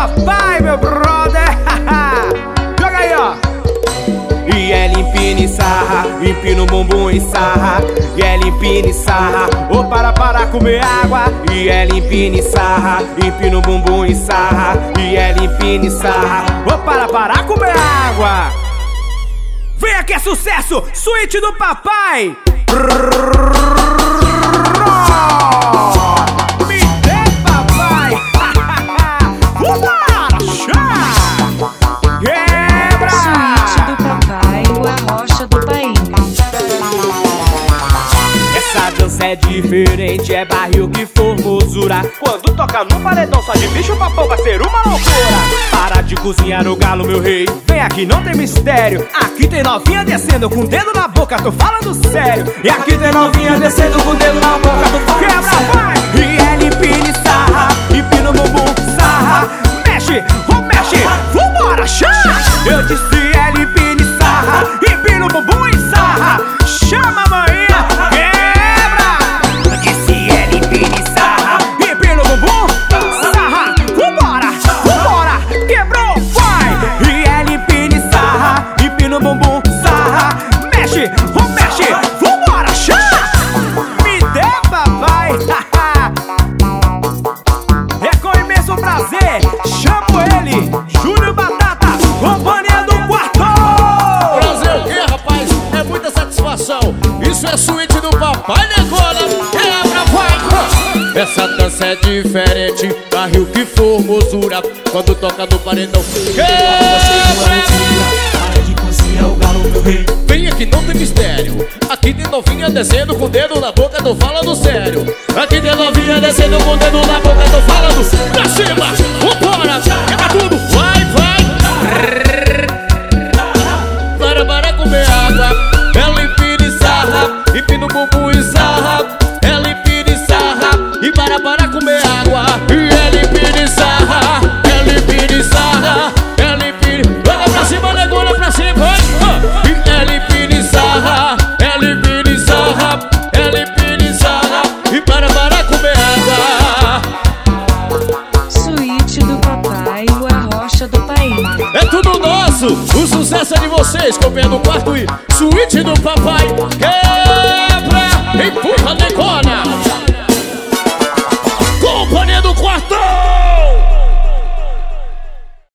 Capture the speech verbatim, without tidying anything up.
papai, meu brother. Joga aí, ó. E ela empina e sarra, empina o bumbum e sarra. E ela empina e sarra, ou para para comer água. E ela empina e sarra, empina o bumbum e sarra. E ela empina e sarra, ou para para comer água. Vem aqui, é sucesso, suíte do papai. Me dê, papai. Vambora, quebra. Suíte do papai, o Arrocha do Paim. Essa dança é diferente, é barril que formosura. Quando toca no paredão só de bicho papão vai ser uma loucura. Para de cozinhar o galo, meu rei, vem aqui, não tem mistério. Aqui tem novinha descendo com o dedo na boca, tô falando sério. E aqui tem novinha descendo com o dedo na boca, tô falando quebra, sério. Vai! E ela empina e sarra, empina o bumbum, sarra. Mexe, oh mexe, vambora, chama. Eu disse ela empina e sarra, empina o bumbum e sarra. Chama a manhã, quebra. Eu disse ela empina e sarra, empina o bumbum, sarra. Vambora, vambora, quebrou, vai. E ela empina e sarra, empina o bumbum, sarra. Mexe, oh mexe, vambora, chama. Me dê, papai. É com imenso prazer, chamo ele, Júnior Batata, companhia do quarto. Prazer o quê, rapaz? É muita satisfação. Isso é suíte do papai, negona. Quebra, vai! Essa dança é diferente, barril que formosura. Quando toca no paredão, quebra! Vem aqui, não tem mistério. Aqui tem novinha descendo com o dedo na boca, tô falando sério. Aqui tem novinha descendo com o dedo na boca, tô falando pra cima, vambora, quebra tudo, vai, vai. Para, para comer água. Ela empina e sarra, empina o bumbum e sarra. Ela empina e sarra, e para, para comer água. E ela empina e sarra, ela empina e sarra. Ela empina, olha pra cima, negona pra cima, vai. E ela empina e sarra, ela empina e sarra. Ela empina e sarra, e para, para comer água. Suíte do papai, o Arrocha do Paim. É tudo nosso, o sucesso é de vocês, comendo o quarto e suíte do papai.